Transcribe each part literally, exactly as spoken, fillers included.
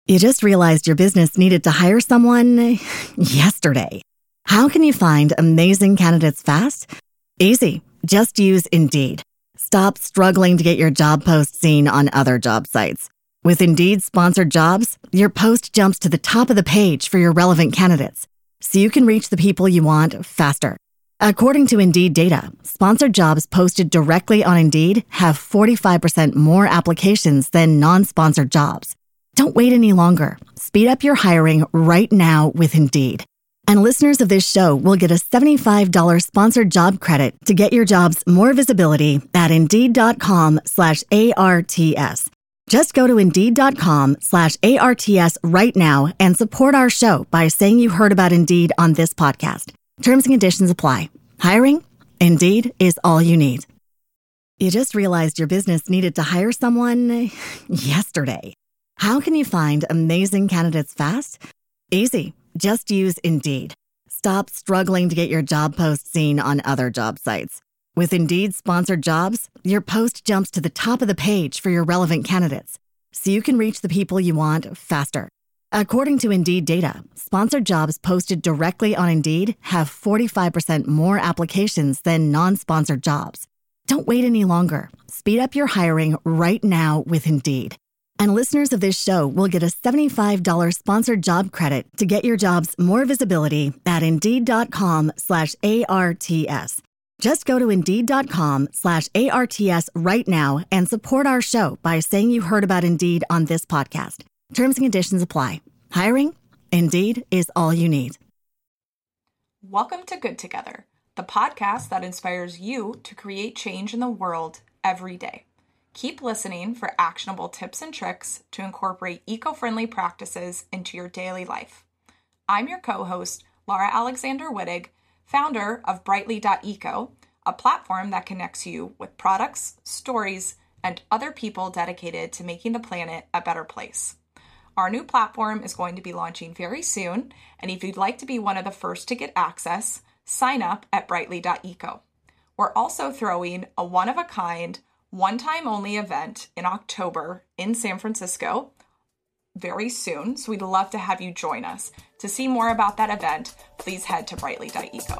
You just realized your business needed to hire someone yesterday. How can you find amazing candidates fast? Easy. Just use Indeed. Stop struggling to get your job post seen on other job sites. With Indeed sponsored jobs, your post jumps to the top of the page for your relevant candidates, so you can reach the people you want faster. According to Indeed data, sponsored jobs posted directly on Indeed have forty-five percent more applications than non-sponsored jobs. Don't wait any longer. Speed up your hiring right now with Indeed. And listeners of this show will get a seventy-five dollars sponsored job credit to get your jobs more visibility at Indeed.com slash ARTS. Just go to Indeed.com slash ARTS right now and support our show by saying you heard about Indeed on this podcast. Terms and conditions apply. Hiring? Indeed is all you need. You just realized your business needed to hire someone yesterday. How can you find amazing candidates fast? Easy. Just use Indeed. Stop struggling to get your job post seen on other job sites. With Indeed sponsored jobs, your post jumps to the top of the page for your relevant candidates, so you can reach the people you want faster. According to Indeed data, sponsored jobs posted directly on Indeed have forty-five percent more applications than non-sponsored jobs. Don't wait any longer. Speed up your hiring right now with Indeed. And listeners of this show will get a seventy-five dollars sponsored job credit to get your jobs more visibility at Indeed.com slash ARTS. Just go to Indeed.com slash ARTS right now and support our show by saying you heard about Indeed on this podcast. Terms and conditions apply. Hiring? Indeed is all you need. Welcome to Good Together, the podcast that inspires you to create change in the world every day. Keep listening for actionable tips and tricks to incorporate eco-friendly practices into your daily life. I'm your co-host, Laura Alexander Wittig, founder of Brightly dot eco, a platform that connects you with products, stories, and other people dedicated to making the planet a better place. Our new platform is going to be launching very soon, and if you'd like to be one of the first to get access, sign up at Brightly dot eco. We're also throwing a one-of-a-kind, one-time only event in October in San Francisco very soon, so we'd love to have you join us. To see more about that event, please head to Brightly dot eco.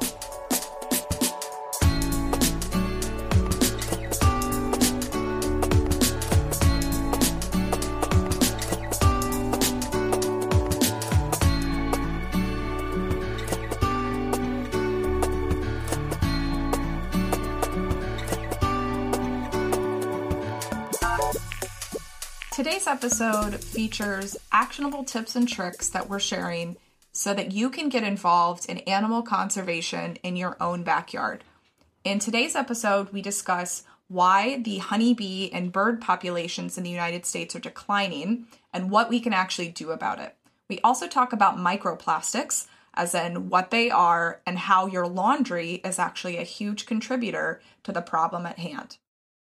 Today's episode features actionable tips and tricks that we're sharing so that you can get involved in animal conservation in your own backyard. In today's episode, we discuss why the honeybee and bird populations in the United States are declining and what we can actually do about it. We also talk about microplastics, as in what they are and how your laundry is actually a huge contributor to the problem at hand.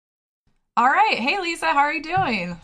All right. Hey, Lisa, how are you doing?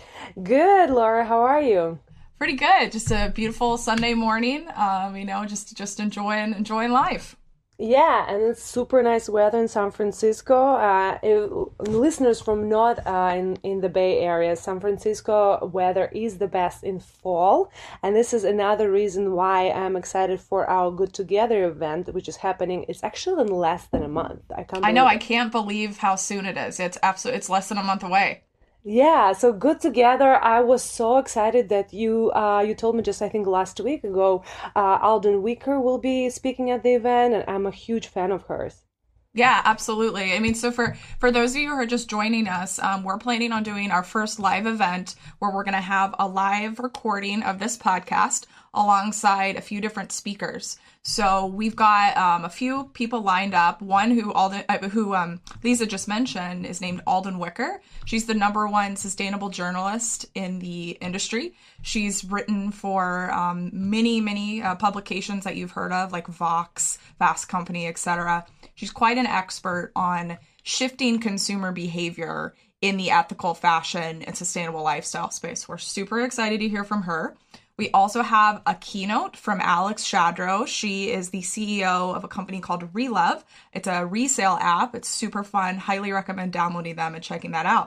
Good, Laura. How are you? Pretty good. Just a beautiful Sunday morning. Um, you know, just just enjoying enjoying life. Yeah, and it's super nice weather in San Francisco. Uh, it, listeners from not uh, in in the Bay Area, San Francisco weather is the best in fall, and this is another reason why I'm excited for our Good Together event, which is happening. It's actually in less than a month. I can't. I know. it. I can't believe how soon it is. It's absolutely. It's less than a month away. Yeah, so Good Together. I was so excited that you uh, you told me just, I think, last week ago, uh, Alden Wicker will be speaking at the event, and I'm a huge fan of hers. Yeah, absolutely. I mean, so for, for those of you who are just joining us, um, we're planning on doing our first live event where we're going to have a live recording of this podcast alongside a few different speakers. So we've got um, a few people lined up. One who Alden, uh, who um, Lisa just mentioned is named Alden Wicker. She's the number one sustainable journalist in the industry. She's written for um, many, many uh, publications that you've heard of, like Vox, Fast Company, et cetera. She's quite an expert on shifting consumer behavior in the ethical fashion and sustainable lifestyle space. We're super excited to hear from her. We also have a keynote from Alex Shadrow. She is the C E O of a company called Relove. It's a resale app. It's super fun. Highly recommend downloading them and checking that out.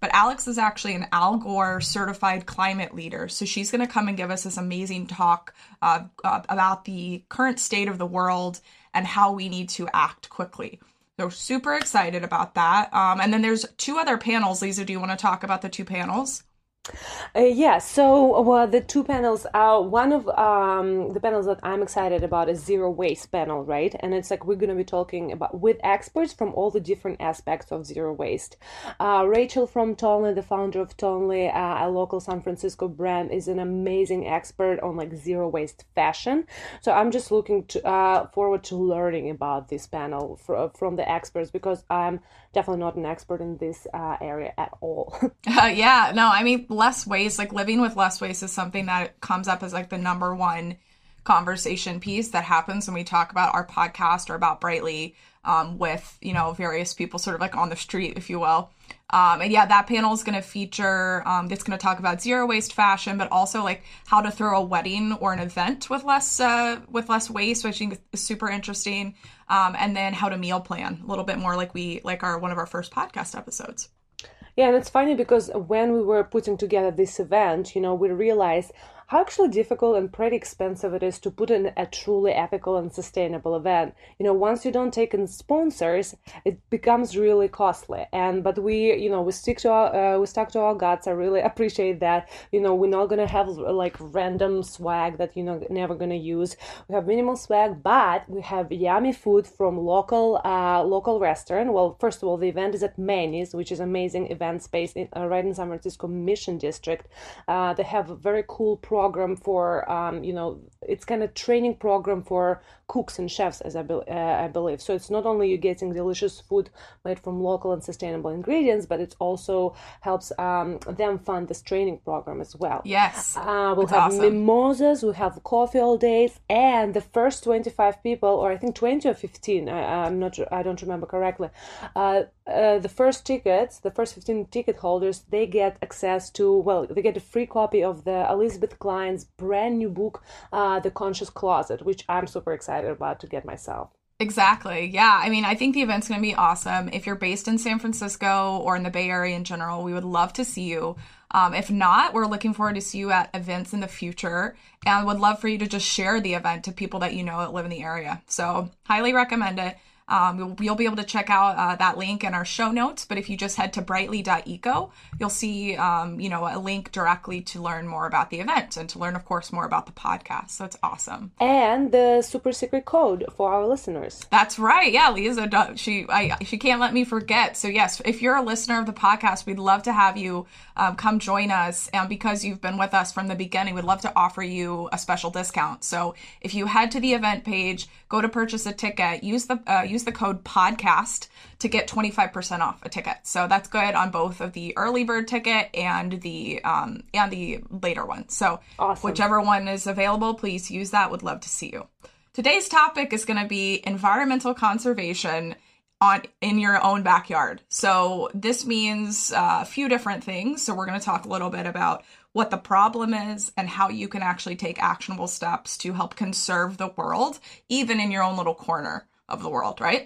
but Alex is actually an Al Gore certified climate leader. So she's going to come and give us this amazing talk uh, uh, about the current state of the world and how we need to act quickly. So super excited about that. Um, and then there's two other panels. Lisa, do you want to talk about the two panels? Uh, yeah, so well, the two panels are one of um, the panels that I'm excited about is zero waste panel, right? And it's like we're going to be talking about with experts from all the different aspects of zero waste. Uh, Rachel from Tonly, the founder of Tonly, uh, a local San Francisco brand, is an amazing expert on like zero waste fashion. So I'm just looking to, uh, forward to learning about this panel for, from the experts, because I'm definitely not an expert in this uh, area at all. uh, yeah, no, I mean, less waste, like living with less waste is something that comes up as like the number one conversation piece that happens when we talk about our podcast or about Brightly um, with, you know, various people sort of like on the street, if you will. Um, and yeah, that panel is going to feature, um, it's going to talk about zero waste fashion, but also like how to throw a wedding or an event with less, uh, with less waste, which I think is super interesting. Um, and then how to meal plan a little bit more like we, like our, one of our first podcast episodes. Yeah, and it's funny because when we were putting together this event, you know, we realized how actually difficult and pretty expensive it is to put in a truly ethical and sustainable event. You know, once you don't take in sponsors, it becomes really costly. And but we, you know, we stick to our, uh, we stuck to our guts. I really appreciate that. You know, we're not gonna have like random swag that you know never gonna use. We have minimal swag, but we have yummy food from local uh, local restaurant. Well, first of all, the event is at Manny's, which is amazing event space in, uh, right in San Francisco Mission District. Uh, they have a very cool program. program for, um, you know, it's kind of training program for cooks and chefs, as I, be, uh, I believe. So it's not only you getting delicious food made from local and sustainable ingredients, but it also helps um, them fund this training program as well. Yes. Uh, we'll That's have awesome. mimosas, we'll have coffee all days, and the first twenty-five people, or I think twenty or fifteen, I, I'm not I don't remember correctly, uh, uh, the first tickets, the first fifteen ticket holders, they get access to, well, they get a free copy of the Elizabeth Klein's brand new book, uh, The Conscious Closet, which I'm super excited about to get myself. Exactly. Yeah. I mean, I think the event's going to be awesome. If you're based in San Francisco or in the Bay Area in general, we would love to see you. Um, if not, we're looking forward to see you at events in the future and would love for you to just share the event to people that you know that live in the area. So highly recommend it. Um, you'll, you'll be able to check out uh, that link in our show notes, but if you just head to brightly dot eco, you'll see, um, you know, a link directly to learn more about the event and to learn, of course, more about the podcast. So it's awesome. And the super secret code for our listeners. That's right. Yeah, Lisa, she I, she can't let me forget. So yes, if you're a listener of the podcast, we'd love to have you um, come join us. And because you've been with us from the beginning, we'd love to offer you a special discount. So if you head to the event page, go to purchase a ticket, use the uh, use the code podcast to get twenty-five percent off a ticket. So that's good on both of the early bird ticket and the um and the later one. So awesome. Whichever one is available, please use that. Would love to see you. Today's topic is going to be environmental conservation on in your own backyard. So this means uh, a few different things. So we're going to talk a little bit about what the problem is and how you can actually take actionable steps to help conserve the world, even in your own little corner of the world, right?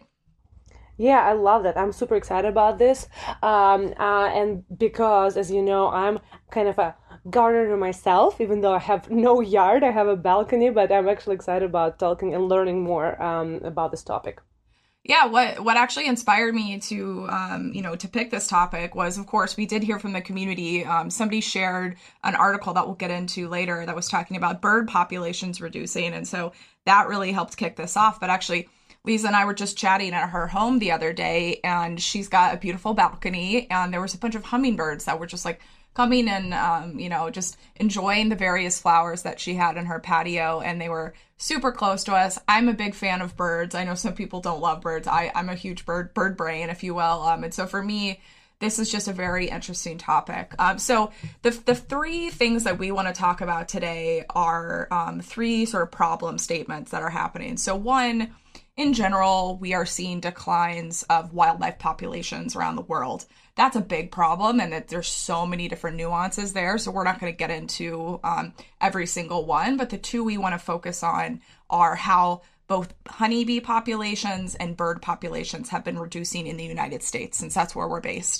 Yeah, I love that. I'm super excited about this. Um, uh, and because, as you know, I'm kind of a gardener myself, even though I have no yard, I have a balcony, but I'm actually excited about talking and learning more um, about this topic. Yeah, what what actually inspired me to, um, you know, to pick this topic was, of course, we did hear from the community. Um, somebody shared an article that we'll get into later that was talking about bird populations reducing. And so that really helped kick this off. But actually, Lisa and I were just chatting at her home the other day, and she's got a beautiful balcony, and there was a bunch of hummingbirds that were just like coming and, um, you know, just enjoying the various flowers that she had in her patio, and they were super close to us. I'm a big fan of birds. I know some people don't love birds. I, I'm a huge bird bird brain, if you will. Um, and so for me, this is just a very interesting topic. Um, so the the three things that we want to talk about today are um, three sort of problem statements that are happening. So one, in general, we are seeing declines of wildlife populations around the world. That's a big problem, and that there's so many different nuances there. So we're not going to get into um, every single one, but the two we want to focus on are how both honeybee populations and bird populations have been reducing in the United States, since that's where we're based.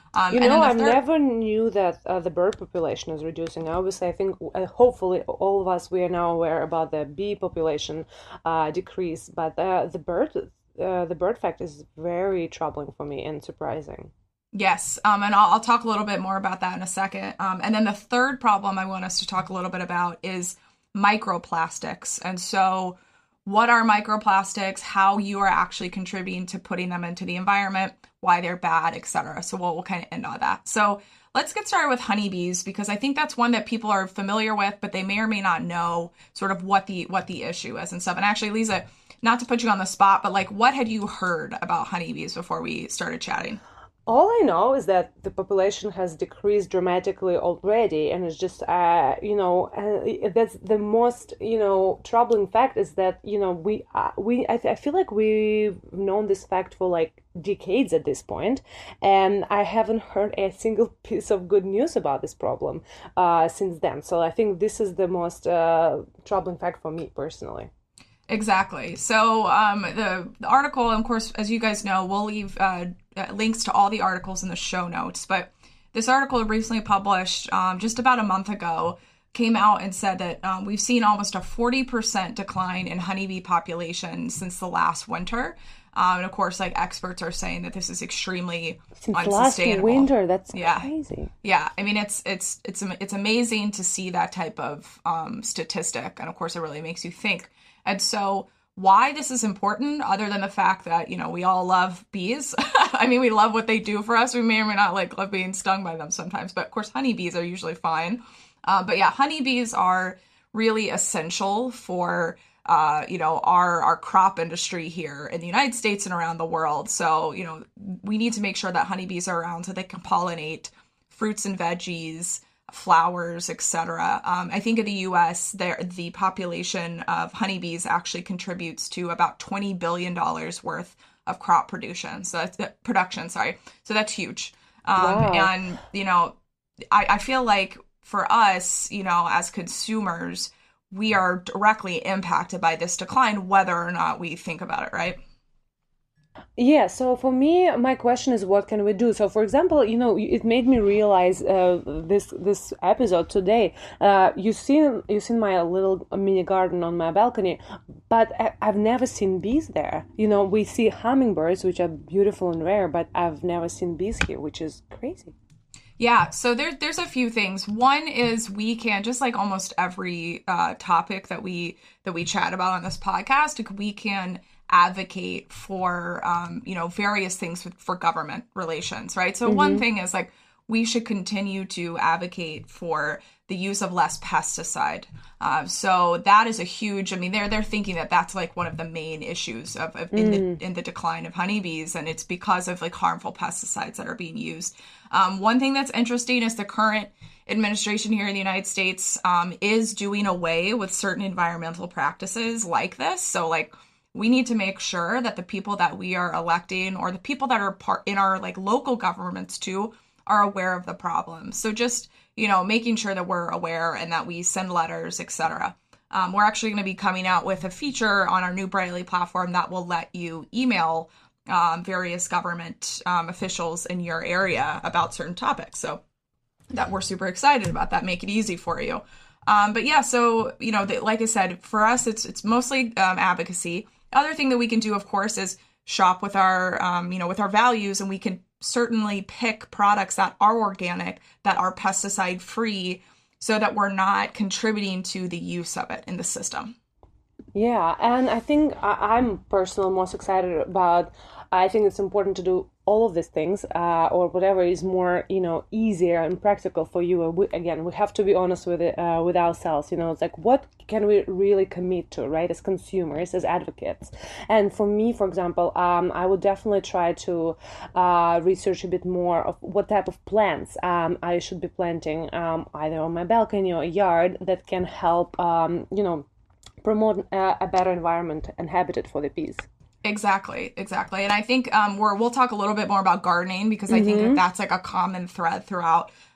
Um, You and know, then I the third, never knew that uh, the bird population is reducing. Obviously, I think uh, hopefully all of us we are now aware about the bee population uh, decrease, but uh, the bird uh, the bird fact is very troubling for me and surprising. yes, um, and I'll, I'll talk a little bit more about that in a second. Um, and then the third problem I want us to talk a little bit about is microplastics. And so, what are microplastics? How you are actually contributing to putting them into the environment? Why they're bad, et cetera. So we'll, we'll kind of end on that. So let's get started with honeybees because I think that's one that people are familiar with, but they may or may not know sort of what the what the issue is and stuff. And actually, Lisa, not to put you on the spot, but like, what had you heard about honeybees before we started chatting? All I know is that the population has decreased dramatically already, and it's just, uh, you know, uh, that's the most, you know, troubling fact is that, you know, we, uh, we, I, I feel like we've known this fact for like decades at this point, and I haven't heard a single piece of good news about this problem uh, since then. So I think this is the most uh, troubling fact for me personally. Exactly. So um, the, the article, of course, as you guys know, we'll leave uh, links to all the articles in the show notes. But this article recently published um, just about a month ago came out and said that um, we've seen almost a forty percent decline in honeybee population since the last winter. Um, and of course, like experts are saying that this is extremely Since unsustainable. last winter, that's yeah. crazy. Yeah, I mean it's it's it's it's amazing to see that type of um, statistic, and of course, it really makes you think. And so why this is important, other than the fact that, you know, we all love bees. I mean, we love what they do for us. We may or may not like love being stung by them sometimes, but of course, honeybees are usually fine. Uh, but yeah, honeybees are really essential for, uh, you know, our, our crop industry here in the United States and around the world. So, you know, we need to make sure that honeybees are around so they can pollinate fruits and veggies, flowers, et cetera. Um, I think in the U S, there the population of honeybees actually contributes to about twenty billion dollars worth of crop production. So that's uh, production, sorry. So that's huge. Um, Wow. And, you know, I, I feel like for us, you know, as consumers, we are directly impacted by this decline, whether or not we think about it, right? Yeah, so for me, my question is, what can we do? So, for example, you know, it made me realize uh, this this episode today. Uh, you seen you seen my little mini garden on my balcony, but I, I've never seen bees there. You know, we see hummingbirds, which are beautiful and rare, but I've never seen bees here, which is crazy. Yeah, so there, there's a few things. One is we can, just like almost every uh, topic that we that we chat about on this podcast, we can advocate for, um, you know, various things for, for government relations, right? So mm-hmm. one thing is like we should continue to advocate for the use of less pesticide. Uh, so that is a huge, I mean, they're they're thinking that that's like one of the main issues of, of in mm. the in the decline of honeybees, and it's because of like harmful pesticides that are being used. Um, one thing that's interesting is the current administration here in the United States um, is doing away with certain environmental practices like this. So like we need to make sure that the people that we are electing or the people that are part in our like local governments too are aware of the problem. So just, you know, making sure that we're aware and that we send letters, et cetera. Um, we're actually going to be coming out with a feature on our new Brightly platform that will let you email um, various government um, officials in your area about certain topics. So that we're super excited about that, make it easy for you. Um, but yeah, so, you know, the, like I said, for us, it's it's mostly um, advocacy. Other thing that we can do, of course, is shop with our, um, you know, with our values, and we can certainly pick products that are organic, that are pesticide free, so that we're not contributing to the use of it in the system. Yeah, and I think I'm personally most excited about, I think it's important to do all of these things uh, or whatever is more, you know, easier and practical for you. We, again, we have to be honest with it, uh, with ourselves, you know, it's like, what can we really commit to, right, as consumers, as advocates? And for me, for example, um, I would definitely try to uh, research a bit more of what type of plants um, I should be planting um, either on my balcony or yard that can help, um, you know, promote uh, a better environment and habitat for the bees. Exactly, exactly. And I think um, we're, we'll talk a little bit more about gardening because I mm-hmm. think that that's like a common thread throughout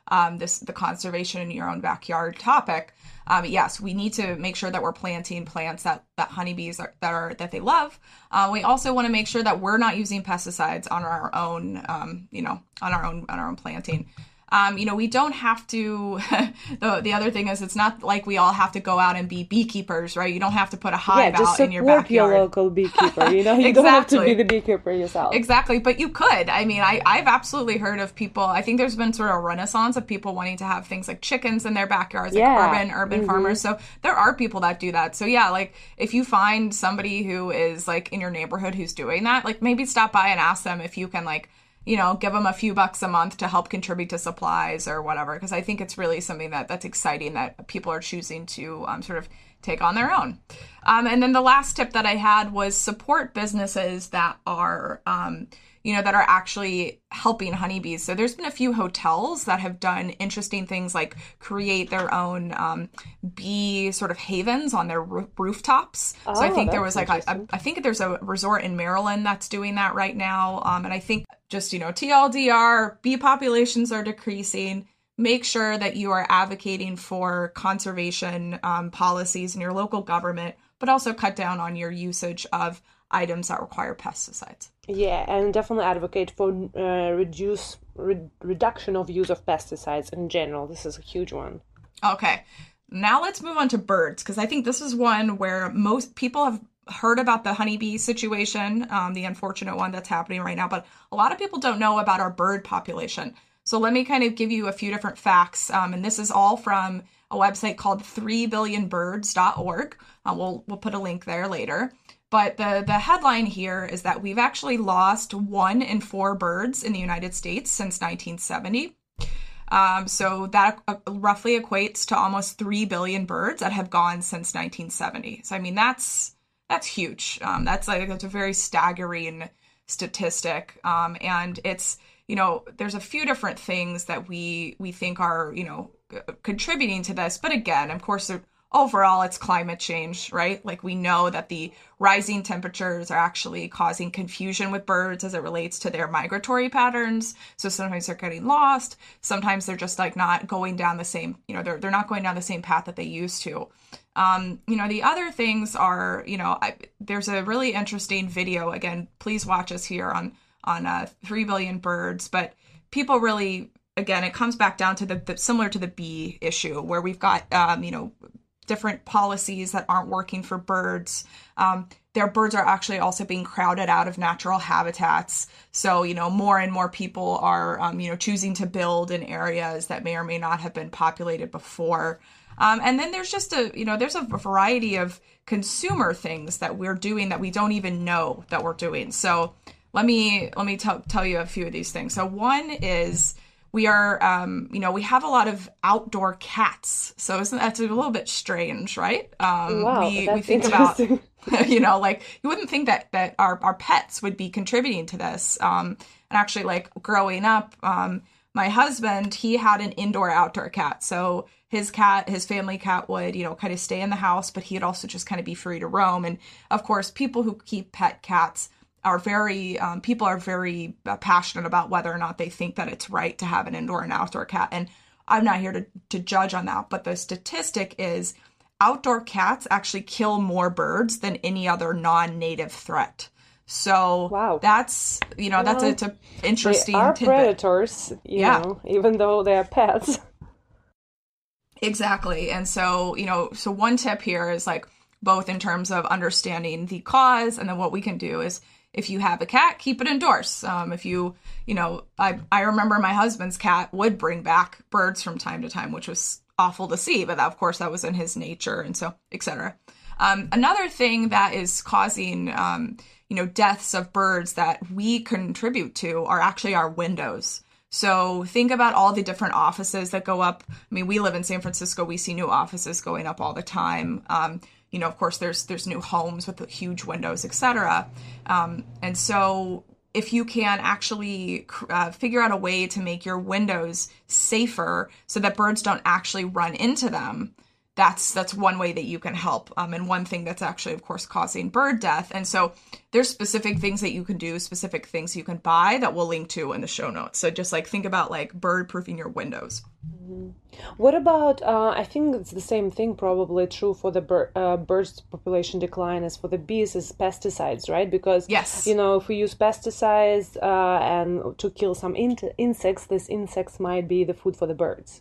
um, this the conservation in your own backyard topic, um, yes, we need to make sure that we're planting plants that, that honeybees are, that are that they love. Uh, we also want to make sure that we're not using pesticides on our own, um, you know, on our own on our own planting. Um, you know, we don't have to, the, the other thing is it's not like we all have to go out and be beekeepers, right? You don't have to put a hive yeah, just out in your backyard. Support your local beekeeper, you know, you exactly. don't have to be the beekeeper yourself. Exactly, but you could. I mean, I, I've absolutely heard of people, I think there's been sort of a renaissance of people wanting to have things like chickens in their backyards, like yeah. urban, urban mm-hmm. farmers. So there are people that do that. So yeah, like if you find somebody who is like in your neighborhood who's doing that, like maybe stop by and ask them if you can like, you know, give them a few bucks a month to help contribute to supplies or whatever. Because I think it's really something that that's exciting that people are choosing to um, sort of take on their own. Um, and then the last tip that I had was support businesses that are, um, you know, that are actually helping honeybees. So there's been a few hotels that have done interesting things like create their own um, bee sort of havens on their roo- rooftops. Oh, so I think there was like, a, a, I think there's a resort in Maryland that's doing that right now. Um, and I think just, you know, T L D R, bee populations are decreasing. Make sure that you are advocating for conservation um, policies in your local government, but also cut down on your usage of items that require pesticides. Yeah, and definitely advocate for uh, reduce re- reduction of use of pesticides in general. This is a huge one. Okay, now let's move on to birds, because I think this is one where most people have heard about the honeybee situation, um, the unfortunate one that's happening right now, but a lot of people don't know about our bird population. So let me kind of give you a few different facts, um, and this is all from a website called three billion birds dot org. Uh, we'll we'll put a link there later. But the, the headline here is that we've actually lost one in four birds in the United States since nineteen seventy. Um, so that uh, roughly equates to almost three billion birds that have gone since nineteen seventy. So, I mean, that's that's huge. Um, that's like that's a very staggering statistic. Um, and it's, you know, there's a few different things that we we think are, you know, contributing to this. But again, of course, overall, it's climate change, right? Like we know that the rising temperatures are actually causing confusion with birds as it relates to their migratory patterns. So sometimes they're getting lost. Sometimes they're just like not going down the same, you know, they're they're not going down the same path that they used to. Um, you know, the other things are, you know, I, there's a really interesting video. Again, please watch us here on on uh, three billion birds. But people really, again, it comes back down to the, the similar to the bee issue, where we've got, um, you know, different policies that aren't working for birds. Um, their birds are actually also being crowded out of natural habitats. So, you know, more and more people are, um, you know, choosing to build in areas that may or may not have been populated before. Um, and then there's just a, you know, there's a variety of consumer things that we're doing that we don't even know that we're doing. So let me, let me tell tell you a few of these things. So one is, we are, um, you know, we have a lot of outdoor cats. So isn't that's a little bit strange, right? Um, wow, we, that's we think about, you know, like you wouldn't think that that our, our pets would be contributing to this. Um, and actually, like growing up, um, my husband, he had an indoor outdoor cat. So his cat, his family cat would, you know, kind of stay in the house, but he'd also just kind of be free to roam. And of course, people who keep pet cats are very, um, people are very uh, passionate about whether or not they think that it's right to have an indoor and outdoor cat. And I'm not here to, to judge on that, but the statistic is outdoor cats actually kill more birds than any other non-native threat. So wow. that's, you know, well, that's a, it's a interesting they are tidbit. Predators, you yeah. know, even though they're pets. Exactly. And so, you know, so one tip here is like both in terms of understanding the cause, and then what we can do is, if you have a cat, keep it indoors. Um, if you, you know, I, I remember my husband's cat would bring back birds from time to time, which was awful to see, but that, of course that was in his nature, and so, et cetera. Um, another thing that is causing, um, you know, deaths of birds that we contribute to are actually our windows. So think about all the different offices that go up. I mean, we live in San Francisco. We see new offices going up all the time. Um, you know, of course, there's there's new homes with huge windows, et cetera. Um, and so if you can actually uh, figure out a way to make your windows safer so that birds don't actually run into them, that's that's one way that you can help. Um, and one thing that's actually, of course, causing bird death. And so there's specific things that you can do, specific things you can buy that we'll link to in the show notes. So just like think about like bird proofing your windows. Mm-hmm. What about, uh, I think it's the same thing, probably true for the bir uh, birds population decline as for the bees, is pesticides, right? Because, Yes. you know, if we use pesticides uh, and to kill some in insects, these insects might be the food for the birds.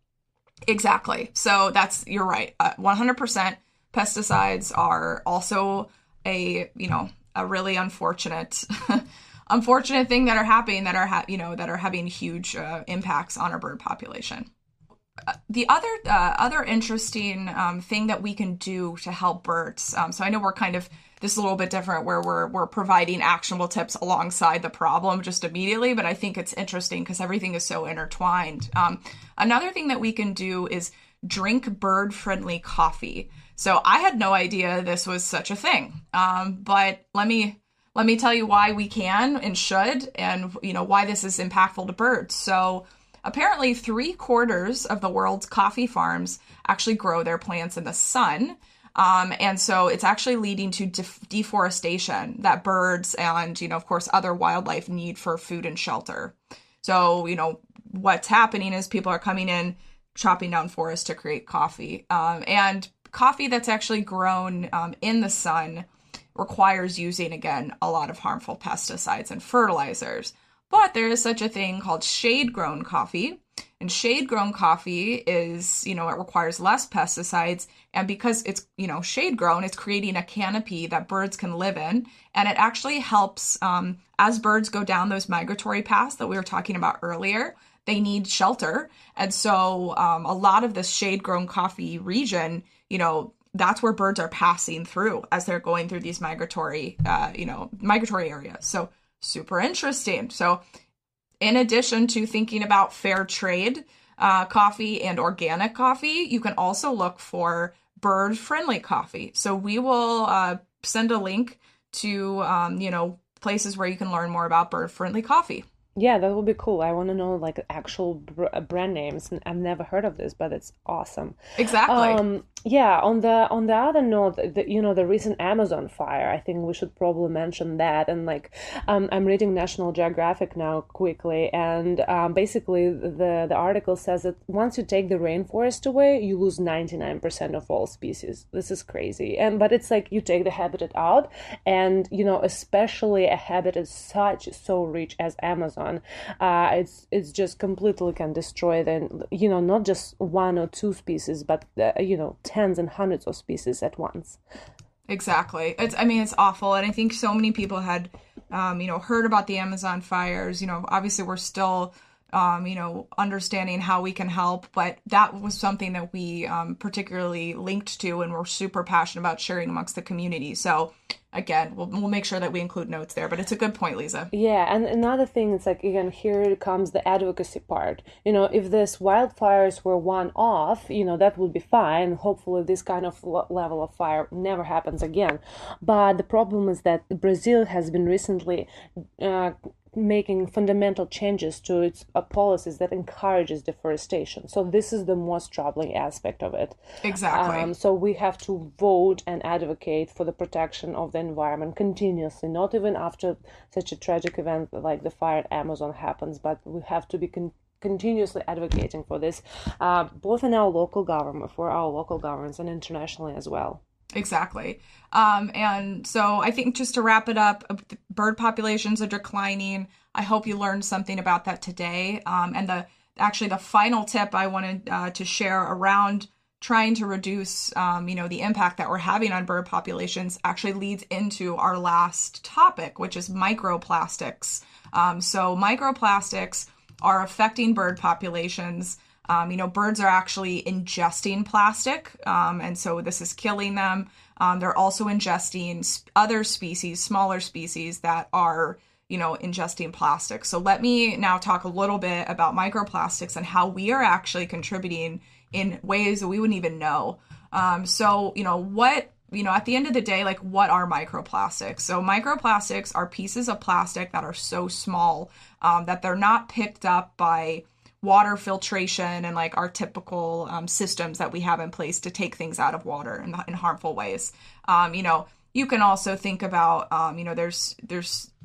Exactly. So that's, you're right. Uh, one hundred percent pesticides are also a, you know, a really unfortunate, unfortunate thing that are happening that are, ha you know, that are having huge uh, impacts on our bird population. Uh, the other, uh, other interesting um, thing that we can do to help birds. Um, so I know we're kind of, this is a little bit different where we're, we're providing actionable tips alongside the problem just immediately, but I think it's interesting because everything is so intertwined. Um, another thing that we can do is drink bird-friendly coffee. So I had no idea this was such a thing, um, but let me let me tell you why we can and should, and you know why this is impactful to birds. So apparently, three quarters of the world's coffee farms actually grow their plants in the sun. Um, and so it's actually leading to def deforestation that birds and, you know, of course, other wildlife need for food and shelter. So, you know, what's happening is people are coming in, chopping down forests to create coffee. Um, and coffee that's actually grown um, in the sun requires using, again, a lot of harmful pesticides and fertilizers. But there is such a thing called shade-grown coffee. And shade-grown coffee is, you know, it requires less pesticides. And because it's, you know, shade-grown, it's creating a canopy that birds can live in. And it actually helps, um, as birds go down those migratory paths that we were talking about earlier, they need shelter. And so um, a lot of this shade-grown coffee region, you know, that's where birds are passing through as they're going through these migratory, uh, you know, migratory areas. So super interesting. So in addition to thinking about fair trade uh, coffee and organic coffee, you can also look for bird-friendly coffee. So we will uh, send a link to, um, you know, places where you can learn more about bird-friendly coffee. Yeah, that would be cool. I want to know like actual br brand names. And I've never heard of this, but it's awesome. Exactly. Um, yeah, on the on the other note, the, you know, the recent Amazon fire, I think we should probably mention that. And like, um, I'm reading National Geographic now quickly, and um, basically the the article says that once you take the rainforest away, you lose ninety-nine percent of all species. This is crazy. And but it's like you take the habitat out, and you know, especially a habitat such so rich as Amazon. Uh, it's it's just completely can destroy then, you know, not just one or two species, but uh, you know, tens and hundreds of species at once. Exactly. It's I mean it's awful, and I think so many people had um, you know heard about the Amazon fires. You know, obviously we're still um, you know understanding how we can help, but that was something that we um, particularly linked to, and we're super passionate about sharing amongst the community. So again, we'll, we'll make sure that we include notes there, but it's a good point, Lisa. Yeah, and another thing, it's like, again, here comes the advocacy part. You know, if this wildfires were one off, you know, that would be fine. Hopefully this kind of level of fire never happens again. But the problem is that Brazil has been recently uh, making fundamental changes to its uh, policies that encourages deforestation. So this is the most troubling aspect of it. Exactly. Um, so we have to vote and advocate for the protection of the environment continuously, not even after such a tragic event like the fire at Amazon happens, but we have to be con continuously advocating for this, uh, both in our local government, for our local governments, and internationally as well. Exactly. Um, and so I think just to wrap it up, bird populations are declining. I hope you learned something about that today. Um, and the actually the final tip I wanted uh, to share around trying to reduce, um, you know, the impact that we're having on bird populations actually leads into our last topic, which is microplastics. Um, so microplastics are affecting bird populations. Um, you know, birds are actually ingesting plastic, um, and so this is killing them. Um, they're also ingesting sp other species, smaller species that are, you know, ingesting plastic. So let me now talk a little bit about microplastics and how we are actually contributing in ways that we wouldn't even know. Um, so, you know, what, you know, at the end of the day, like, what are microplastics? So microplastics are pieces of plastic that are so small um, that they're not picked up by water filtration and like our typical um, systems that we have in place to take things out of water in, in harmful ways. Um, you know, you can also think about, um, you know, there's there's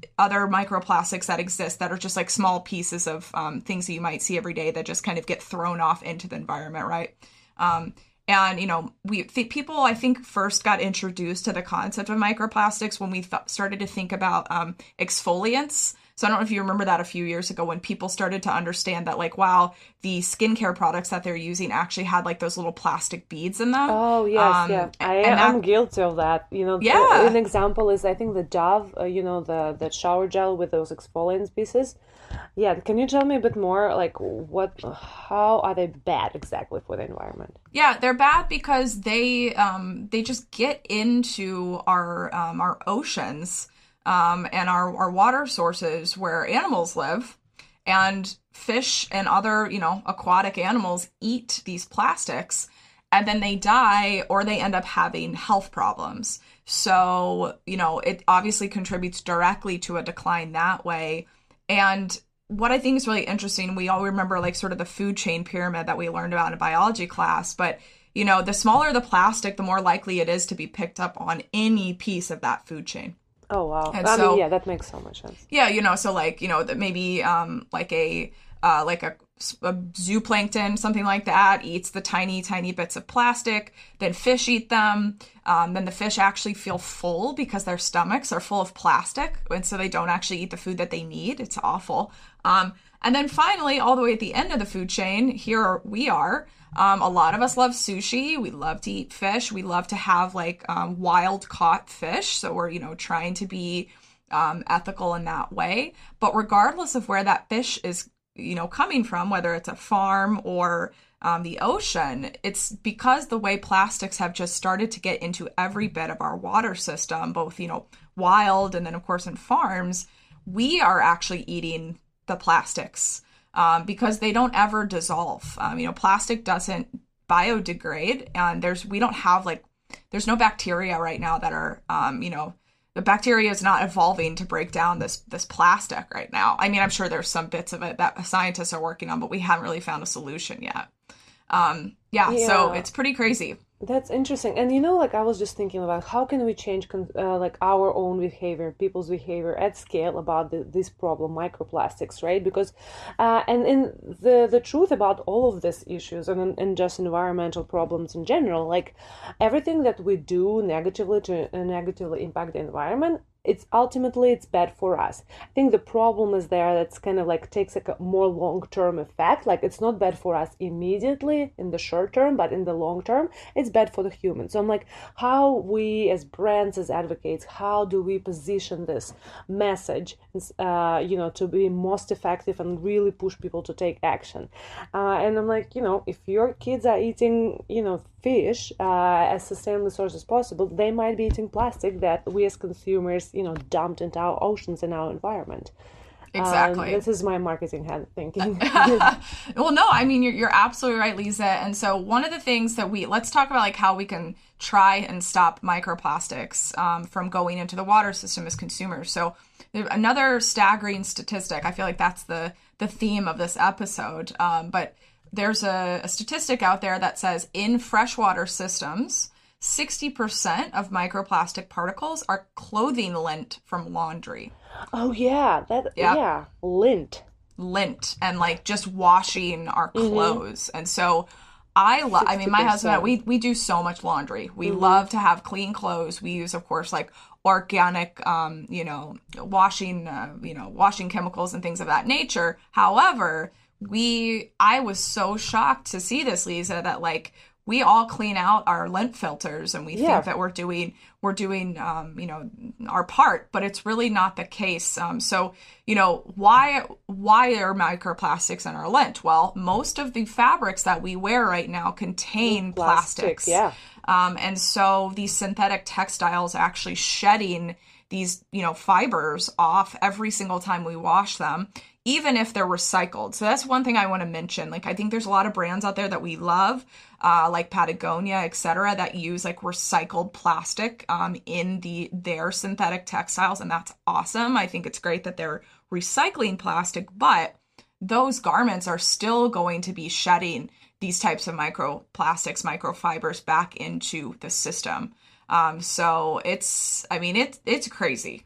other microplastics that exist that are just like small pieces of um, things that you might see every day that just kind of get thrown off into the environment, right? Um, and, you know, we th- people, I think, first got introduced to the concept of microplastics when we th- started to think about um, exfoliants. So I don't know if you remember that a few years ago when people started to understand that, like, wow, the skincare products that they're using actually had like those little plastic beads in them. Oh, yes, um, yeah. I, and that, I'm guilty of that. You know, yeah. the, an example is, I think, the Dove, uh, you know, the, the shower gel with those exfoliant pieces. Yeah, can you tell me a bit more, like, what, how are they bad exactly for the environment? Yeah, they're bad because they um, they just get into our um, our oceans. Um, and our, our water sources where animals live, and fish and other, you know, aquatic animals eat these plastics, and then they die or they end up having health problems. So, you know, it obviously contributes directly to a decline that way. And what I think is really interesting, we all remember like sort of the food chain pyramid that we learned about in a biology class, but you know, the smaller the plastic, the more likely it is to be picked up on any piece of that food chain. Oh, wow. And I so, mean, yeah, that makes so much sense. Yeah, you know, so like, you know, that maybe um, like a uh, like a, a zooplankton, something like that, eats the tiny, tiny bits of plastic. Then fish eat them. Um, then the fish actually feel full because their stomachs are full of plastic. And so they don't actually eat the food that they need. It's awful. Um, and then finally, all the way at the end of the food chain, here we are. Um, a lot of us love sushi. We love to eat fish. We love to have like um, wild caught fish. So we're, you know, trying to be um, ethical in that way. But regardless of where that fish is, you know, coming from, whether it's a farm or um, the ocean, it's because the way plastics have just started to get into every bit of our water system, both, you know, wild and then of course in farms, we are actually eating the plastics. Um, because they don't ever dissolve. Um, you know, plastic doesn't biodegrade, and there's we don't have like there's no bacteria right now that are um, you know, the bacteria is not evolving to break down this this plastic right now. I mean, I'm sure there's some bits of it that scientists are working on, but we haven't really found a solution yet. Um, yeah, yeah, so it's pretty crazy. That's interesting. And you know, like I was just thinking about how can we change uh, like our own behavior, people's behavior at scale about the, this problem, microplastics, right? Because, uh, and in the the truth about all of these issues and, and just environmental problems in general, like everything that we do negatively to uh, negatively impact the environment, it's ultimately it's bad for us. I think the problem is there that's kind of like takes like a more long-term effect. Like it's not bad for us immediately in the short term, but in the long term, it's bad for the human. So I'm like, how we as brands, as advocates, how do we position this message, uh, you know, to be most effective and really push people to take action? Uh, and I'm like, you know, if your kids are eating, you know, fish uh, as sustainable source as possible, they might be eating plastic that we as consumers, you know, dumped into our oceans and our environment. Exactly. Um, this is my marketing head thinking. Well, no, I mean, you're, you're absolutely right, Lisa. And so one of the things that we, let's talk about like how we can try and stop microplastics um, from going into the water system as consumers. So another staggering statistic, I feel like that's the, the theme of this episode. Um, but there's a, a statistic out there that says in freshwater systems, sixty percent of microplastic particles are clothing lint from laundry. Oh, yeah. That yep. Yeah. Lint. Lint. And like just washing our clothes. Mm-hmm. And so I love, I mean, my husband, we, we do so much laundry. We mm-hmm. love to have clean clothes. We use, of course, like organic, um, you know, washing, uh, you know, washing chemicals and things of that nature. However, we, I was so shocked to see this, Lisa, that like we all clean out our lint filters and we yeah. think that we're doing, we're doing, um, you know, our part, but it's really not the case. Um, so, you know, why, why are microplastics in our lint? Well, most of the fabrics that we wear right now contain Plastic, plastics. Yeah. Um, and so these synthetic textiles actually shedding these, you know, fibers off every single time we wash them, even if they're recycled. So that's one thing I want to mention. Like, I think there's a lot of brands out there that we love, uh, like Patagonia, et cetera, that use like recycled plastic um, in the their synthetic textiles. And that's awesome. I think it's great that they're recycling plastic, but those garments are still going to be shedding these types of microplastics, microfibers back into the system. Um, so it's, I mean, it's, it's crazy.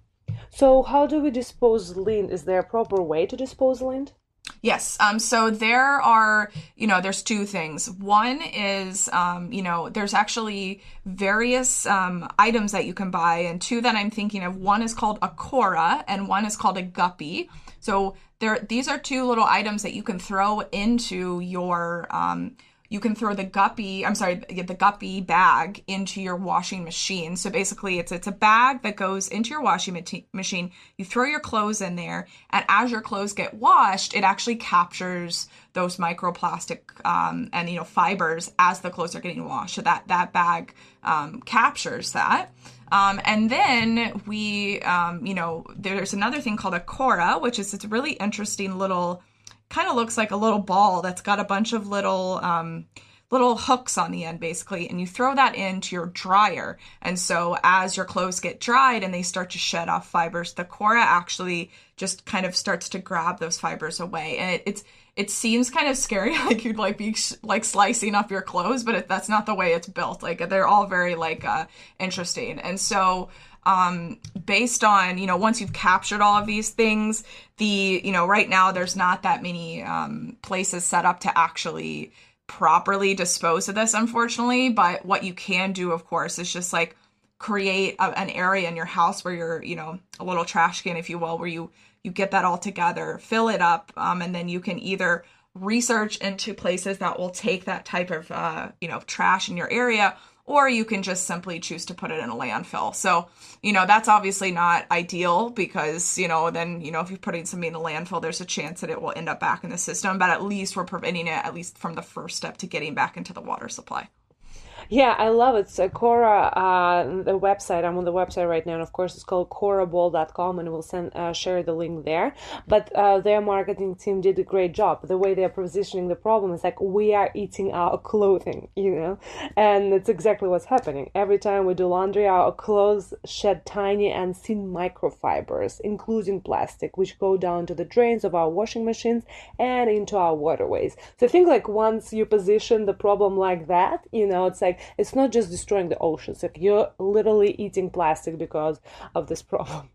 So how do we dispose lint? Is there a proper way to dispose lint? Yes. Um, so there are, you know, there's two things. One is, um, you know, there's actually various um, items that you can buy, and two that I'm thinking of. One is called a Cora, and one is called a Guppy. So there, these are two little items that you can throw into your. Um, You can throw the Guppy, I'm sorry, the Guppy bag into your washing machine. So basically it's it's a bag that goes into your washing machine. You throw your clothes in there, and as your clothes get washed, it actually captures those microplastic um, and, you know, fibers as the clothes are getting washed. So that, that bag um, captures that. Um, and then we, um, you know, there's another thing called a Cora, which is it's a really interesting little, kind of looks like a little ball that's got a bunch of little um, little hooks on the end, basically, and you throw that into your dryer. And so as your clothes get dried and they start to shed off fibers, the Cora actually just kind of starts to grab those fibers away. And it, it's it seems kind of scary, like you'd like be like slicing up your clothes, but it, that's not the way it's built. Like they're all very like uh, interesting. And so Um, based on, you know, once you've captured all of these things, the, you know, right now there's not that many um, places set up to actually properly dispose of this, unfortunately. But what you can do, of course, is just like create a, an area in your house where you're, you know, a little trash can, if you will, where you, you get that all together, fill it up, um, and then you can either research into places that will take that type of, uh, you know, trash in your area, or you can just simply choose to put it in a landfill. So, you know, that's obviously not ideal because, you know, then, you know, if you're putting something in a landfill, there's a chance that it will end up back in the system, but at least we're preventing it, at least from the first step to getting back into the water supply. Yeah, I love it. So Cora, uh, the website, I'm on the website right now, and of course it's called cora ball dot com, and we'll send uh, share the link there. But uh, their marketing team did a great job. The way they're positioning the problem is like, we are eating our clothing, you know? And it's exactly what's happening. Every time we do laundry, our clothes shed tiny and thin microfibers, including plastic, which go down to the drains of our washing machines and into our waterways. So I think like once you position the problem like that, you know, it's like, it's not just destroying the oceans, like you're literally eating plastic because of this problem.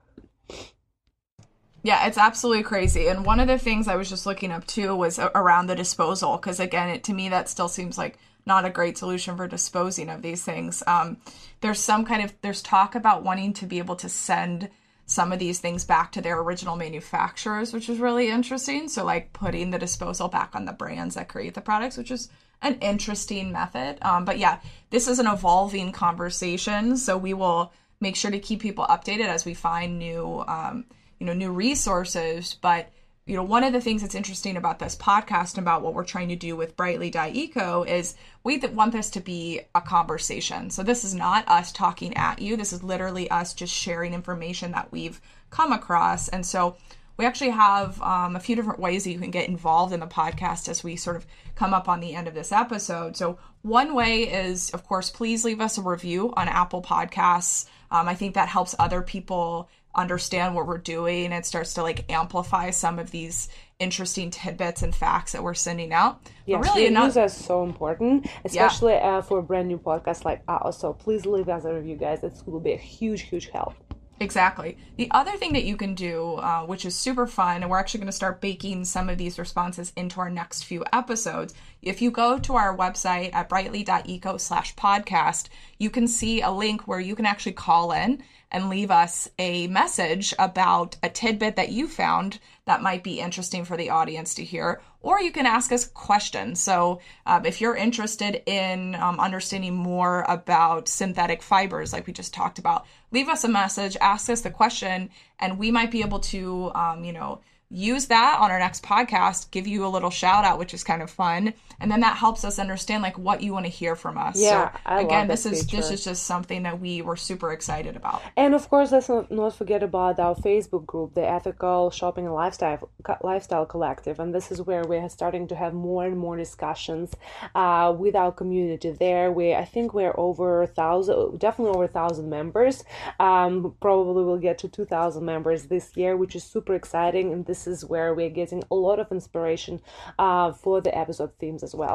Yeah, it's absolutely crazy. And one of the things I was just looking up too was around the disposal, because again, it, to me, that still seems like not a great solution for disposing of these things. Um, there's some kind of, there's talk about wanting to be able to send some of these things back to their original manufacturers, which is really interesting. So like putting the disposal back on the brands that create the products, which is an interesting method. Um, but yeah, this is an evolving conversation. So we will make sure to keep people updated as we find new, um, you know, new resources. But, you know, one of the things that's interesting about this podcast and about what we're trying to do with Brightly dot eco is we want this to be a conversation. So this is not us talking at you. This is literally us just sharing information that we've come across. And so we actually have um, a few different ways that you can get involved in the podcast as we sort of come up on the end of this episode. So one way is, of course, please leave us a review on Apple Podcasts. Um, I think that helps other people understand what we're doing. It starts to like amplify some of these interesting tidbits and facts that we're sending out. Yes, but really, reviews not- are so important, especially yeah. uh, for a brand new podcast like ours. So please leave us a review, guys. It will be a huge, huge help. Exactly. The other thing that you can do, uh, which is super fun, and we're actually going to start baking some of these responses into our next few episodes. If you go to our website at brightly dot eco slash podcast, you can see a link where you can actually call in and leave us a message about a tidbit that you found that might be interesting for the audience to hear, or you can ask us questions. So um, if you're interested in um, understanding more about synthetic fibers, like we just talked about, leave us a message, ask us the question, and we might be able to, um, you know, use that on our next podcast, give you a little shout out, which is kind of fun. And then that helps us understand like what you want to hear from us. Yeah, so I again, love this that is feature. this is just something that we were super excited about. And of course, let's not, not forget about our Facebook group, the Ethical Shopping and Lifestyle Lifestyle Collective. And this is where we're starting to have more and more discussions uh, with our community there. We I think we're over a thousand, definitely over a thousand members. Um, probably we'll get to two thousand members this year, which is super exciting. And this is where we're getting a lot of inspiration uh, for the episode themes as well.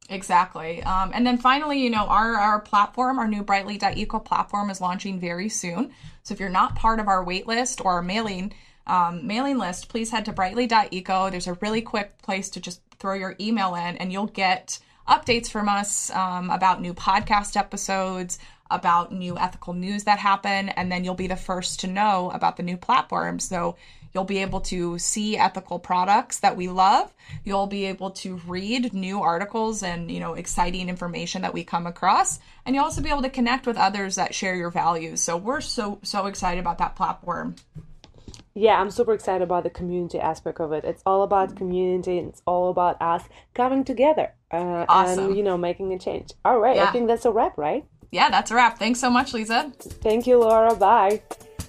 Exactly. Um, and then finally, you know, our, our platform, our new Brightly dot eco platform is launching very soon. So if you're not part of our wait list or our mailing um, mailing list, please head to Brightly dot eco. There's a really quick place to just throw your email in and you'll get updates from us um, about new podcast episodes, about new ethical news that happen, and then you'll be the first to know about the new platform. So you'll be able to see ethical products that we love. You'll be able to read new articles and, you know, exciting information that we come across. And you'll also be able to connect with others that share your values. So we're so, so excited about that platform. Yeah, I'm super excited about the community aspect of it. It's all about community and it's all about us coming together uh, Awesome. and, you know, making a change. All right. Yeah. I think that's a wrap, right? Yeah, that's a wrap. Thanks so much, Lisa. Thank you, Laura. Bye.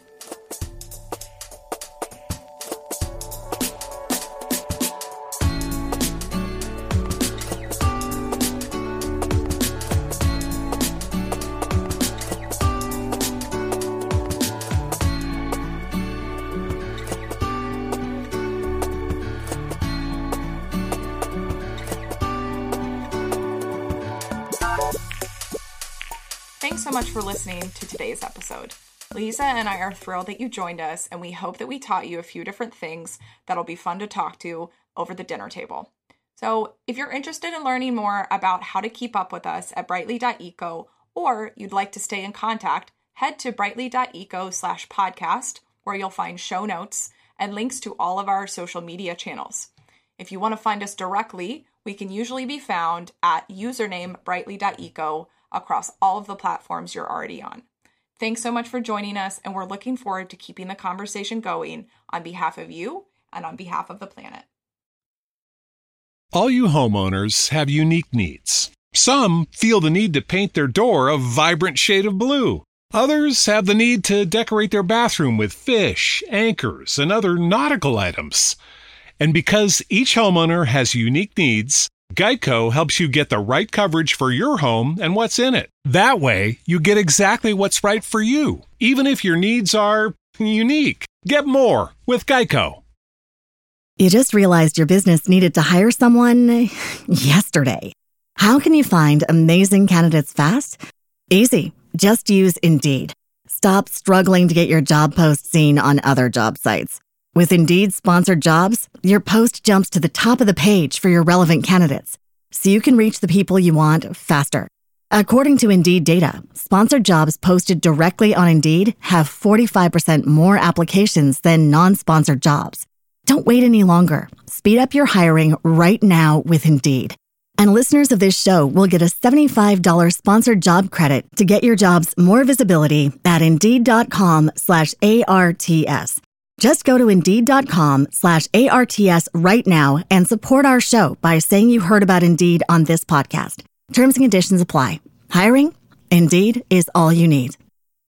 Thanks so much for listening to today's episode. Lisa and I are thrilled that you joined us, and we hope that we taught you a few different things that'll be fun to talk to over the dinner table. So if you're interested in learning more about how to keep up with us at Brightly dot eco, or you'd like to stay in contact, head to Brightly dot eco slash podcast, where you'll find show notes and links to all of our social media channels. If you want to find us directly, we can usually be found at username Brightly dot eco across all of the platforms you're already on. Thanks so much for joining us, and we're looking forward to keeping the conversation going on behalf of you and on behalf of the planet. All you homeowners have unique needs. Some feel the need to paint their door a vibrant shade of blue. Others have the need to decorate their bathroom with fish, anchors, and other nautical items. And because each homeowner has unique needs, Geico helps you get the right coverage for your home and what's in it. That way, you get exactly what's right for you, even if your needs are unique. Get more with Geico. You just realized your business needed to hire someone yesterday. How can you find amazing candidates fast? Easy. Just use Indeed. Stop struggling to get your job post seen on other job sites. With Indeed sponsored jobs, your post jumps to the top of the page for your relevant candidates, so you can reach the people you want faster. According to Indeed data, sponsored jobs posted directly on Indeed have forty-five percent more applications than non-sponsored jobs. Don't wait any longer. Speed up your hiring right now with Indeed. And listeners of this show will get a seventy-five dollars sponsored job credit to get your jobs more visibility at Indeed.com slash ARTS. Just go to Indeed.com slash ARTS right now and support our show by saying you heard about Indeed on this podcast. Terms and conditions apply. Hiring? Indeed is all you need.